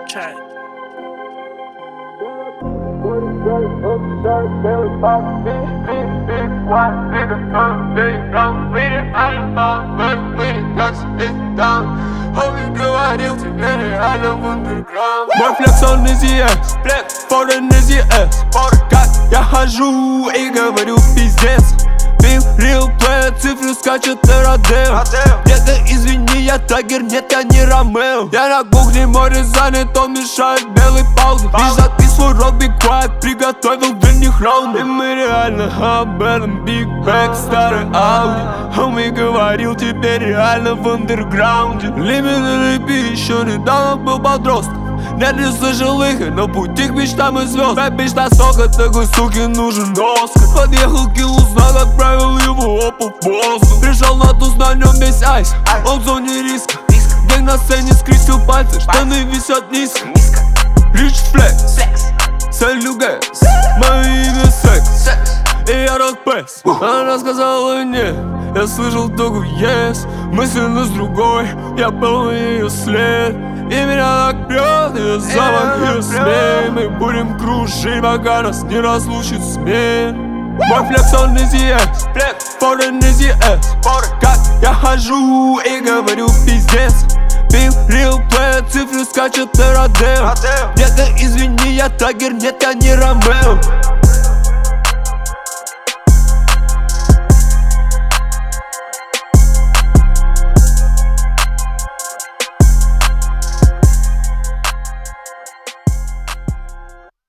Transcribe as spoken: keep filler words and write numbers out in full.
track. Мой флекс, он из и эс, форен из и эс. Как я хожу и говорю пиздец. Бил, real player, цифры скачет на Родео. Где-то извини, я Тагер, нет, я не Ромео. Я на кухне, море занят, он мешает белый паузе. Лишь записываю рот, be quiet, приготовил для них раунды. И мы реально об этом, Big Bang, старый Ауди. Homie говорил, теперь реально в андерграунде. Лимитный репи, еще недавно был подросток. Нет, не слышал их, но пути к мечтам и звезд. Твоя мечта сока, такой суке нужен Оскар. Подъехал киллу знак, отправил его по воздух. Пришел на туз, на нем весь айс, он в зоне риска. Гэнг на сцене скрестил пальцы, штаны висят низко. Рич флекс, целью гэс, мое имя секс, и я рад пэс. Она сказала нет, я слышал только yes. Мысленно с другой, я был ее след. И меня так прет, ее запах, ее смех. Мы будем кружить, пока нас не разлучит смен. Мой флекс, он из и эс, форен из и эс. Как я хожу и говорю пиздец. Бил, real player, цифры скачет на Родео. Где-то извини, я Тагер, нет, я не Ромео.